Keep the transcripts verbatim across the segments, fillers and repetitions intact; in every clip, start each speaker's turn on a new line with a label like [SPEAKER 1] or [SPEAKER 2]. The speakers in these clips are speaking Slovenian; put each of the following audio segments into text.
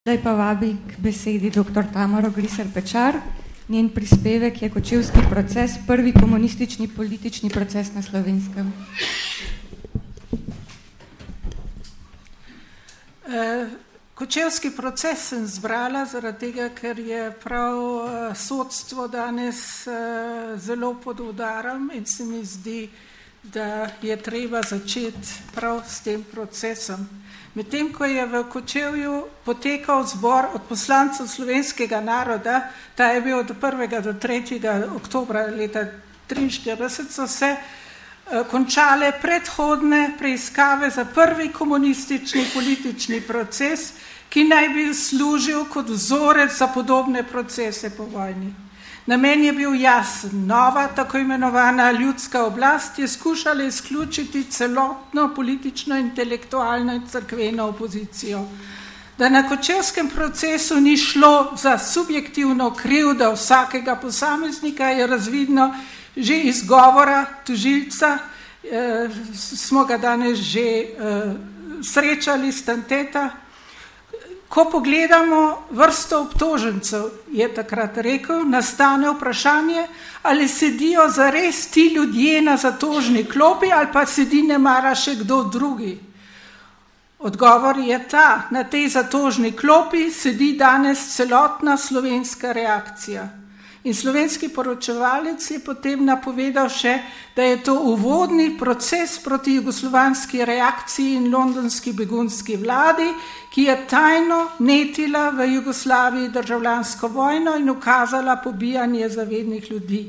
[SPEAKER 1] Zdaj pa vabi k besedi doktor Tamaro Gliser Pečar. Njen prispevek je Kočevski proces, prvi komunistični politični proces na Slovenskem.
[SPEAKER 2] Kočevski proces sem zbrala zaradi tega, ker je prav sodstvo danes zelo pod udarom in se mi zdi, da je treba začeti prav s tem procesom. Medtem, ko je v Kočevju potekal zbor od poslancev slovenskega naroda, ta je bil od prvega do tretjega oktobra leta triinštirideset, so se končale predhodne preiskave za prvi komunistični politični proces, ki naj bi služil kot vzorec za podobne procese po vojni. Namen je bil jasen. Nova, tako imenovana ljudska oblast je skušala izključiti celotno politično, intelektualno in cerkveno opozicijo. Da na Kočevskem procesu ni šlo za subjektivno krivdo vsakega posameznika, je razvidno že iz govora tožilca, eh, smo ga danes že eh, srečali, Stanteta. Ko pogledamo vrsto obtožencev, je takrat rekel, nastane vprašanje, ali sedijo zares ti ljudje na zatožni klopi ali pa sedi nemara še kdo drugi. Odgovor je ta, na tej zatožni klopi sedi danes celotna slovenska reakcija. In slovenski poročevalec je potem napovedal še, da je to uvodni proces proti jugoslovanski reakciji in londonski begunski vladi, ki je tajno netila v Jugoslaviji državljansko vojno in ukazala pobijanje zavednih ljudi.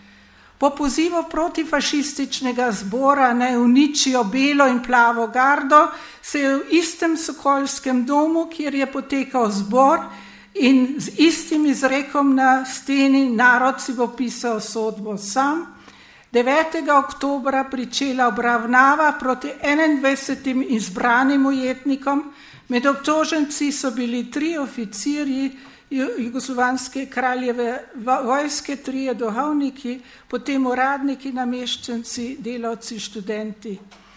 [SPEAKER 2] Po pozivu protifašističnega zbora naj uničijo belo in plavo gardo, se je v istem sokolskem domu, kjer je potekal zbor, in z istim izrekom na steni narod si bo pisal sodbo sam, devetega oktobra pričela obravnava proti enaindvajsetim izbranim ujetnikom. Med obtoženci so bili tri oficirji jugoslovanske kraljeve vojske, trije duhovniki, potem uradniki, nameščenci, delavci, študenti.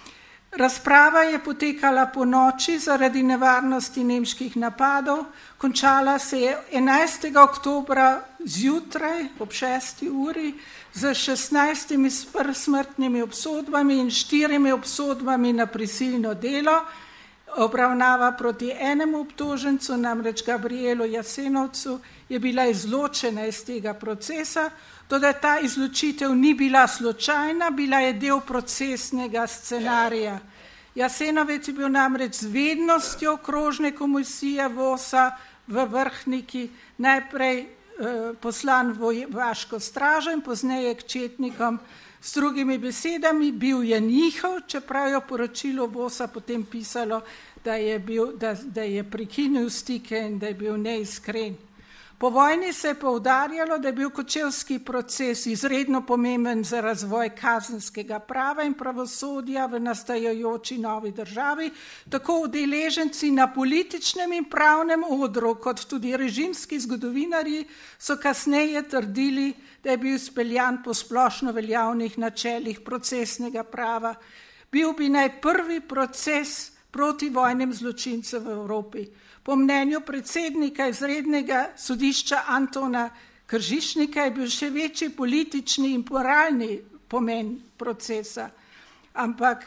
[SPEAKER 2] Razprava je potekala po noči zaradi nevarnosti nemških napadov, končala se je enajstega oktobra zjutraj ob šesti uri z šestnajstimi smrtnimi obsodbami in štirimi obsodbami na prisilno delo. Obravnava proti enemu obtožencu, namreč Gabrielu Jasenovcu, je bila izločena iz tega procesa, toda ta izločitev ni bila slučajna, bila je del procesnega scenarija. Jasenovec je bil namreč z vednostjo okrožne komisije VOS-a v Vrhniki najprej eh, poslan v vojaško stražo in pozneje k četnikom. S drugimi besedami, bil je njihov, čeprav je v poročilu VOS-a potem pisalo, da je, bil, da, da je prekinil stike in da je bil neiskren. Po vojni se je poudarjalo, da je bil Kočevski proces izredno pomemben za razvoj kazenskega prava in pravosodja v nastajajoči novi državi, tako udeleženci na političnem in pravnem odru, kot tudi režimski zgodovinarji so kasneje trdili, da je bil speljan po splošno veljavnih načelih procesnega prava. Bil bi naj prvi proces proti vojnim zločincem v Evropi. Po mnenju predsednika izrednega sodišča Antona Kržišnika je bil še večji politični in moralni pomen procesa. Ampak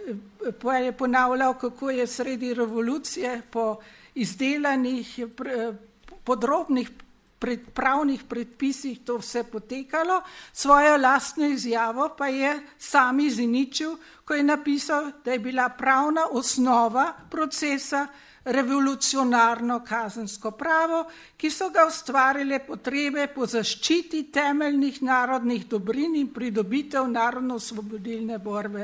[SPEAKER 2] eh, je ponavljal, kako je sredi revolucije po izdelanih eh, podrobnih pred, pravnih predpisih to vse potekalo, svojo lastno izjavo pa je sam izničil, ko je napisal, da je bila pravna osnova procesa revolucionarno kazensko pravo, ki so ga ustvarile potrebe po zaščiti temeljnih narodnih dobrin in pridobitev narodno-osvobodilne borbe.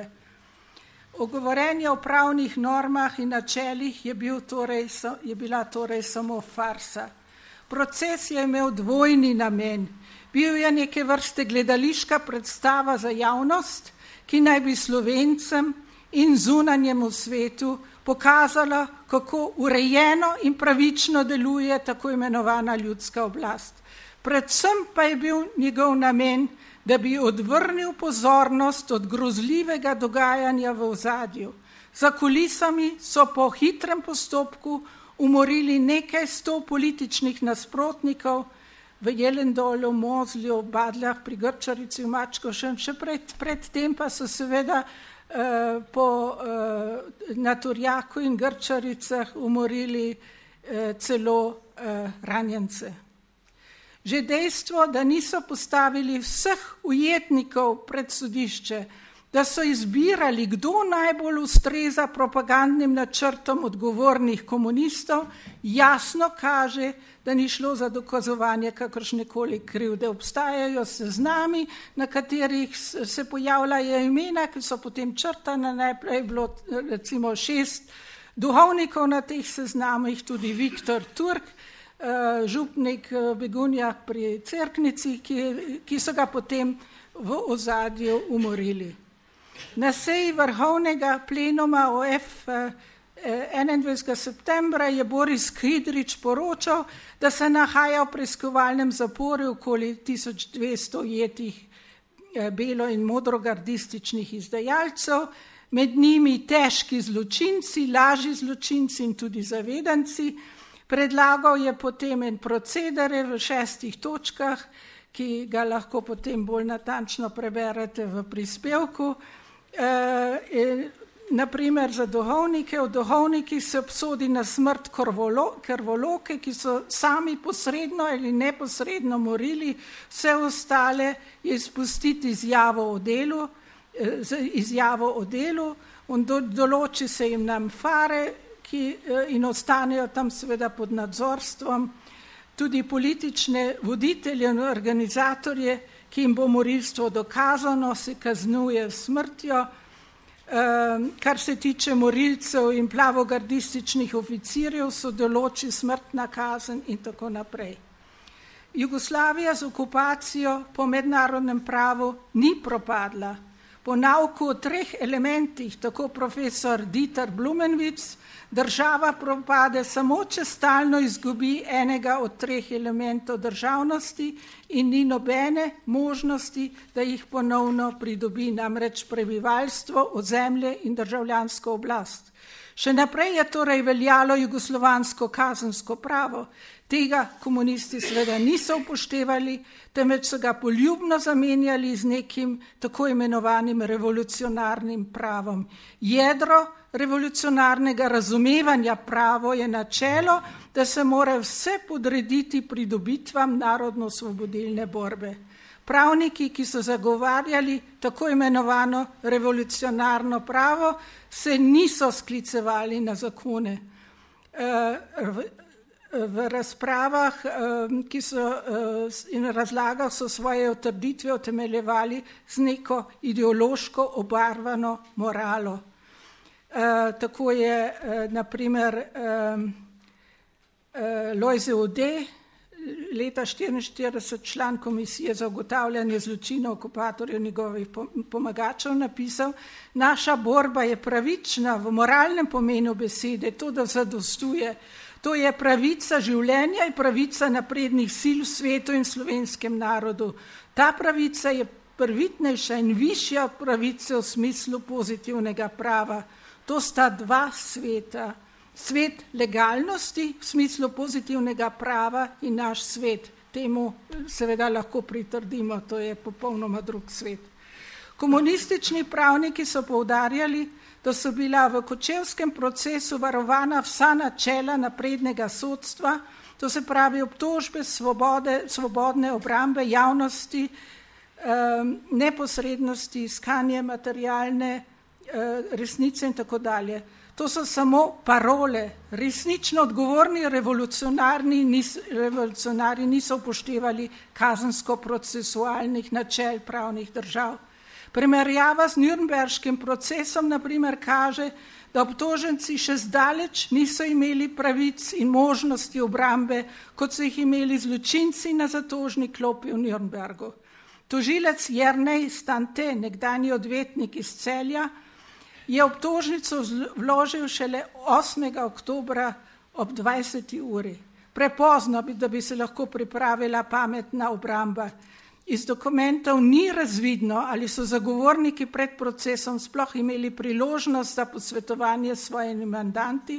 [SPEAKER 2] Ogovorjenje o pravnih normah in načelih je, bil torej, je bila torej samo farsa. Proces je imel dvojni namen. Bil je neke vrste gledališka predstava za javnost, ki naj bi Slovencem in zunanjemu svetu pokazala, kako urejeno in pravično deluje tako imenovana ljudska oblast. Predvsem pa je bil njegov namen, da bi odvrnil pozornost od grozljivega dogajanja v ozadju. Za kulisami so po hitrem postopku umorili nekaj sto političnih nasprotnikov v Jelendolu, Mozlju, Badljah, pri Grčarici, v Mačkošem, še pred, pred tem pa so seveda uh, po uh, na Turjaku in Grčaricah umorili uh, celo uh, ranjence. Že dejstvo, da niso postavili vseh ujetnikov pred sodišče, da so izbirali, kdo najbolj ustreza propagandnim načrtom odgovornih komunistov, jasno kaže, da ni šlo za dokazovanje kakršnekoli krivde. Obstajajo seznami, na katerih se pojavljajo imena, ki so potem črtane. Najprej je bilo recimo šest duhovnikov na teh seznamih, tudi Viktor Turk, župnik Begunja pri Cerknici, ki, ki so ga potem v ozadju umorili. Na seji vrhovnega plenuma O F enaindvajsetega septembra je Boris Kidrič poročal, da se nahaja v preiskovalnem zaporu okoli tisoč dvesto ujetih belo- in modrogardističnih izdajalcev, med njimi težki zločinci, lažji zločinci in tudi zavedanci. Predlagal je potem en procedere v šestih točkah, ki ga lahko potem bolj natančno preberete v prispevku. E, e, naprimer za duhovnike, v duhovnikih se obsodi na smrt krvolo, krvoloke, ki so sami posredno ali neposredno morili, vse ostale je izpustiti izjavo o delu, e, izjavo o delu, in do, določi se jim nam fare, in ostanejo tam seveda pod nadzorstvom, tudi politične voditelje in organizatorje, ki jim bo morilstvo dokazano, se kaznuje smrtjo. Kar se tiče morilcev in plavogardističnih oficirjev, so določi smrtna kazen in tako naprej. Jugoslavija z okupacijo po mednarodnem pravu ni propadla. Po nauku o treh elementih, tako profesor Dieter Blumenwitz, država propade samo, če stalno izgubi enega od treh elementov državnosti in ni nobene možnosti, da jih ponovno pridobi, namreč prebivalstvo, ozemlje in državljansko oblast. Še naprej je torej veljalo jugoslovansko kazensko pravo. Tega komunisti seveda niso upoštevali, temveč so ga poljubno zamenjali z nekim tako imenovanim revolucionarnim pravom. Jedro revolucionarnega razumevanja pravo je načelo, da se mora vse podrediti pridobitvam narodno-osvobodilne borbe. Pravniki, ki so zagovarjali tako imenovano revolucionarno pravo, se niso sklicevali na zakone. V razpravah ki so, in razlagah so svoje utrditve utemeljevali z neko ideološko obarvano moralo. Tako je na primer Lojze Ude, leta štiriinštirideset član komisije za ugotavljanje zločinov okupatorjev njegovih pomagačev napisal: naša borba je pravična v moralnem pomenu besede, to da zadostuje. To je pravica življenja in pravica naprednih sil v svetu in slovenskem narodu. Ta pravica je prvitnejša in višja pravica v smislu pozitivnega prava. To sta dva sveta. Svet legalnosti v smislu pozitivnega prava in naš svet. Temu seveda lahko pritrdimo, to je popolnoma drug svet. Komunistični pravniki so poudarjali, da so bila v kočevskem procesu varovana vsa načela naprednega sodstva, to se pravi obtožbe, svobode, svobodne obrambe, javnosti, eh, neposrednosti, iskanje materialne eh, resnice in tako dalje. To so samo parole. Resnično odgovorni revolucionarni, nis, revolucionarji niso upoštevali kazensko-procesualnih načel pravnih držav. Primerjava z Nürnberškim procesom na primer kaže, da obtoženci še zdaleč niso imeli pravic in možnosti obrambe, kot so jih imeli zločinci na zatožni klopi v Nürnbergu. Tožilec Jernej Stante, nekdanji odvetnik iz Celja, je obtožnico vložil šele osmega oktobra ob dvajseti uri. Prepozno bi, da bi se lahko pripravila pametna obramba. Iz dokumentov ni razvidno, ali so zagovorniki pred procesom sploh imeli priložnost za posvetovanje s svojimi mandanti,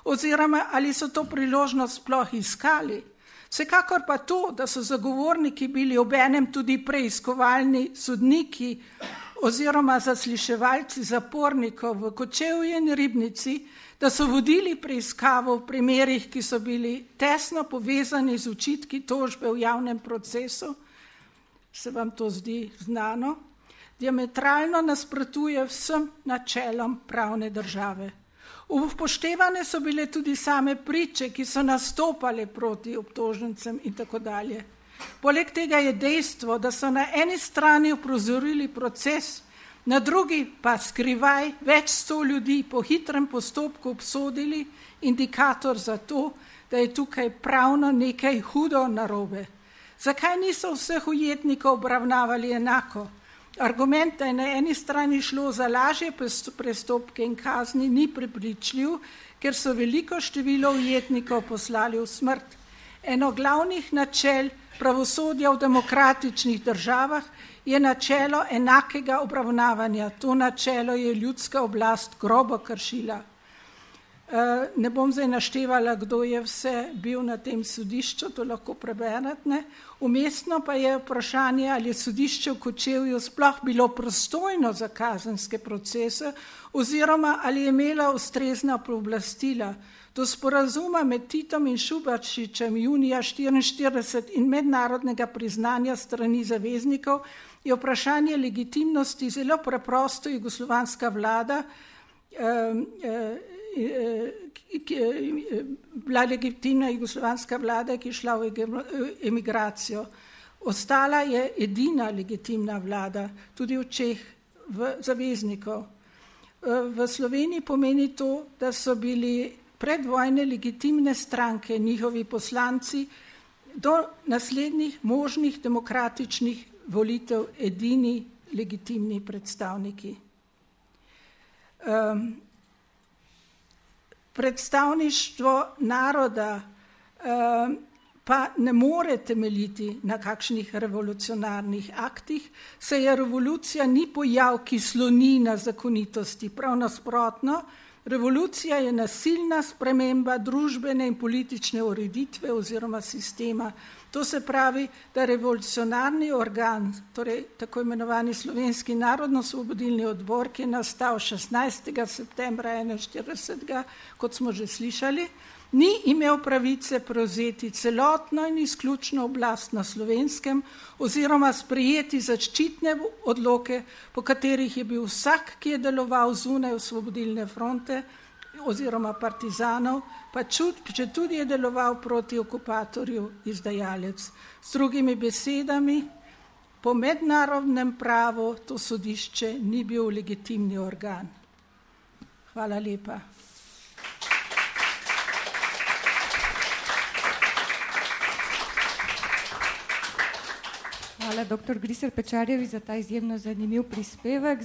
[SPEAKER 2] oziroma ali so to priložnost sploh iskali. Vsekakor pa to, da so zagovorniki bili obenem tudi preiskovalni sodniki oziroma zasliševalci zapornikov v Kočevju in Ribnici, da so vodili preiskavo v primerih, ki so bili tesno povezani z očitki tožbe v javnem procesu, se vam to zdi znano, diametralno nasprotuje vsem načelom pravne države. Upoštevane so bile tudi same priče, ki so nastopale proti obtožencem in tako dalje. Poleg tega je dejstvo, da so na eni strani uprizorili proces, na drugi pa skrivaj več sto ljudi po hitrem postopku obsodili, indikator za to, da je tukaj pravno nekaj hudo narobe. Zakaj niso vseh ujetnikov obravnavali enako? Argument, da je na eni strani šlo za lažje prestopke in kazni, ni prepričljiv, ker so veliko število ujetnikov poslali v smrt. Eno glavnih načel pravosodja v demokratičnih državah je načelo enakega obravnavanja. To načelo je ljudska oblast grobo kršila. Ne bom zdaj naštevala, kdo je vse bil na tem sodišču, to lahko preberete. Umestno pa je vprašanje, ali je sodišče v Kočevju sploh bilo prostojno za kazenske procese oziroma ali je imela ustrezna pooblastila. Do sporazuma med Titom in Šubašičem junija štiriinštirideset in mednarodnega priznanja strani zaveznikov je vprašanje legitimnosti zelo preprosto jugoslovanska vlada eh, eh, bila legitimna jugoslovanska vlada, ki je šla v emigracijo. Ostala je edina legitimna vlada, tudi v Čeh, v zaveznikov. V Sloveniji pomeni to, da so bili predvojne legitimne stranke, njihovi poslanci, do naslednjih možnih demokratičnih volitev edini legitimni predstavniki. Um, Predstavništvo naroda eh, pa ne more temeljiti na kakšnih revolucionarnih aktih, saj je revolucija ni pojav, ki sloni na zakonitosti. Prav nasprotno, revolucija je nasilna sprememba družbene in politične ureditve oziroma sistema. To se pravi, da revolucionarni organ, torej tako imenovani Slovenski narodno-osvobodilni odbor, ki je nastal šestnajstega septembra enainštiridesetega, kot smo že slišali, ni imel pravice prevzeti celotno in izključno oblast na Slovenskem oziroma sprejeti zaščitne odloke, po katerih je bil vsak, ki je deloval zunaj osvobodilne fronte oziroma partizanov, pa če tudi je deloval proti okupatorju, izdajalec. S drugimi besedami, po mednarodnem pravu to sodišče ni bil legitimni organ. Hvala lepa.
[SPEAKER 1] Hvala doktor Griser Pečarjevi za ta izjemno zanimiv prispevek.